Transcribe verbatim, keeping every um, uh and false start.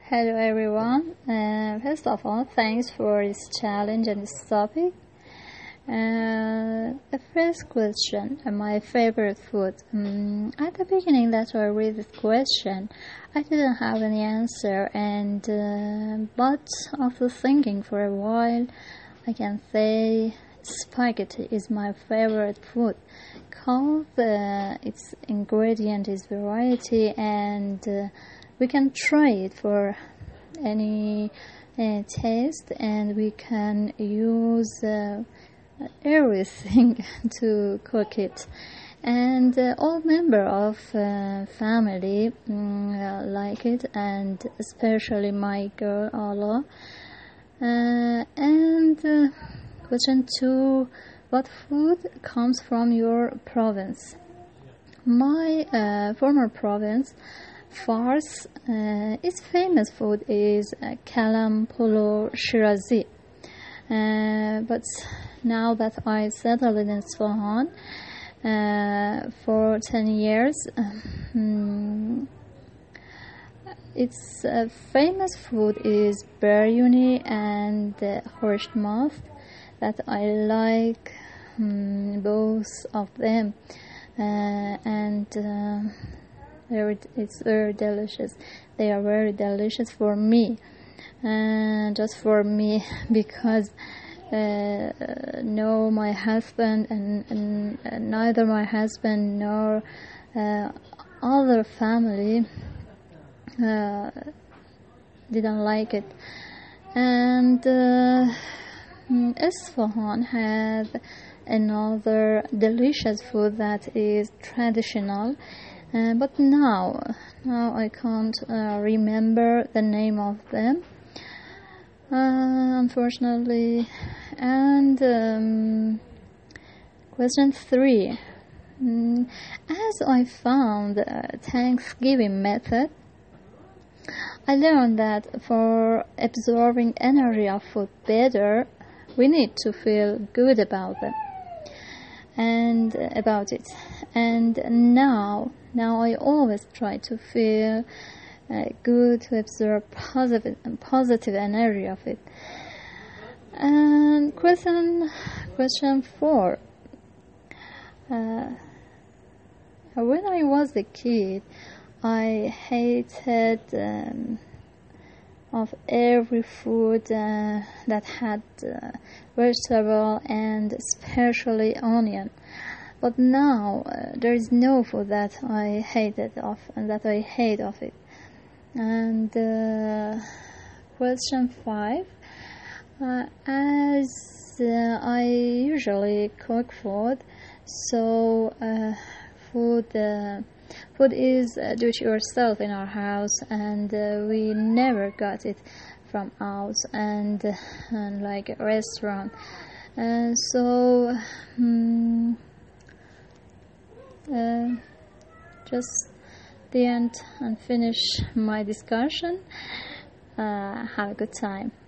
Hello everyone. Uh, first of all, thanks for this challenge and this topic. Uh, the first question, uh, my favorite food. Um, at the beginning that I read this question, I didn't have any answer, and uh, but after thinking for a while, I can say spaghetti is my favorite food. Cause uh, its ingredient is variety, and uh, we can try it for any uh, taste, and we can use uh, everything to cook it. And uh, all member of uh, family um, uh, like it, and especially my girl Allah. Uh, and uh, question two: what food comes from your province? My uh, former province, Fars, uh, its famous food is uh, kalam polo shirazi. Uh, but now that I settled in Isfahan uh, for ten years, um, its uh, famous food is biryani and uh, khorsh mast, that I like um, both of them, uh, and uh, very, it's very delicious. They are very delicious for me, and just for me, because uh, no, my husband and, and, and neither my husband nor uh, other family uh, didn't like it. And uh, Isfahan has another delicious food that is traditional, uh, but now now I can't uh, remember the name of them, uh, unfortunately. And um, question three: mm, as I found a Thanksgiving method, I learned that for absorbing energy of food better, we need to feel good about them and uh, about it. And now, now I always try to feel uh, good, to absorb positive positive energy of it. And question question four. Uh, when I was a kid, I hated um, of every food uh, that had uh, vegetable and especially onion. But now uh, there is no food that I hated of and that I hate of it. And uh, question five: uh, as uh, I usually cook food, so uh, food. Uh, Food is uh, do it yourself in our house, and uh, we never got it from out and, uh, and like a restaurant. And so, um, uh, just the end and finish my discussion. Uh, have a good time.